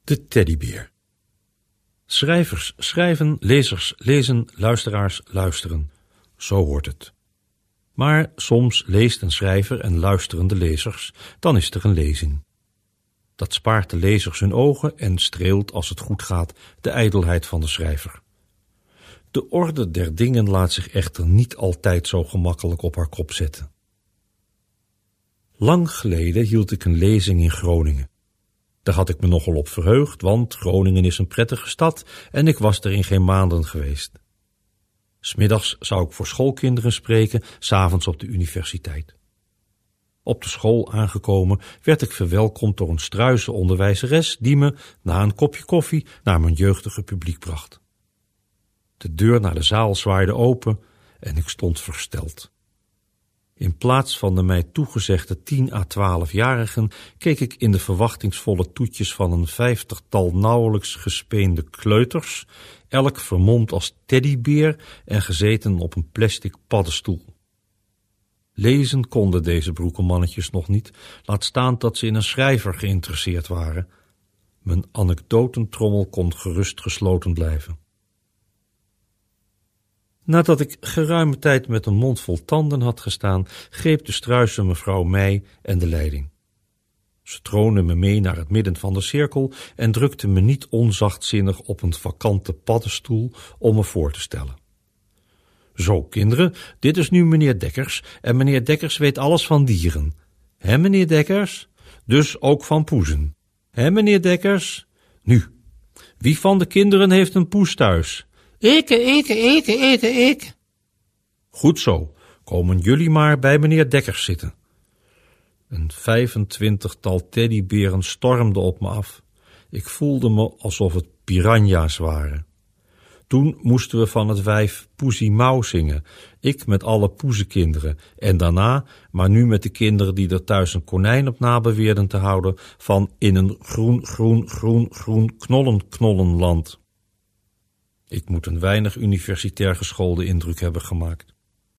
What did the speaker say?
De teddybeer. Schrijvers schrijven, lezers lezen, luisteraars luisteren. Zo hoort het. Maar soms leest een schrijver en luisteren de lezers, dan is er een lezing. Dat spaart de lezers hun ogen en streelt, als het goed gaat, de ijdelheid van de schrijver. De orde der dingen laat zich echter niet altijd zo gemakkelijk op haar kop zetten. Lang geleden hield ik een lezing in Groningen. Daar had ik me nogal op verheugd, want Groningen is een prettige stad en ik was er in geen maanden geweest. 'S Middags zou ik voor schoolkinderen spreken, 's avonds op de universiteit. Op de school aangekomen werd ik verwelkomd door een struise onderwijzeres die me, na een kopje koffie, naar mijn jeugdige publiek bracht. De deur naar de zaal zwaaide open en ik stond versteld. In plaats van de mij toegezegde 10 à 12-jarigen keek ik in de verwachtingsvolle toetjes van een 50-tal nauwelijks gespeende kleuters, elk vermomd als teddybeer en gezeten op een plastic paddenstoel. Lezen konden deze broekenmannetjes nog niet, laat staan dat ze in een schrijver geïnteresseerd waren. Mijn anekdotentrommel kon gerust gesloten blijven. Nadat ik geruime tijd met een mond vol tanden had gestaan, greep de struise mevrouw mij en de leiding. Ze troonde me mee naar het midden van de cirkel en drukte me niet onzachtzinnig op een vakante paddenstoel om me voor te stellen. Zo, kinderen, dit is nu meneer Dekkers en meneer Dekkers weet alles van dieren. Hè, meneer Dekkers? Dus ook van poezen. Hè, meneer Dekkers? Nu, wie van de kinderen heeft een poes thuis? Ik. Goed zo, komen jullie maar bij meneer Dekkers zitten. Een 25-tal teddyberen stormden op me af. Ik voelde me alsof het piranha's waren. Toen moesten we van het wijf Poesie Mouw zingen, ik met alle poezenkinderen, en daarna, maar nu met de kinderen die er thuis een konijn op na beweerden te houden, van in een groen knollenland. Ik moet een weinig universitair geschoolde indruk hebben gemaakt.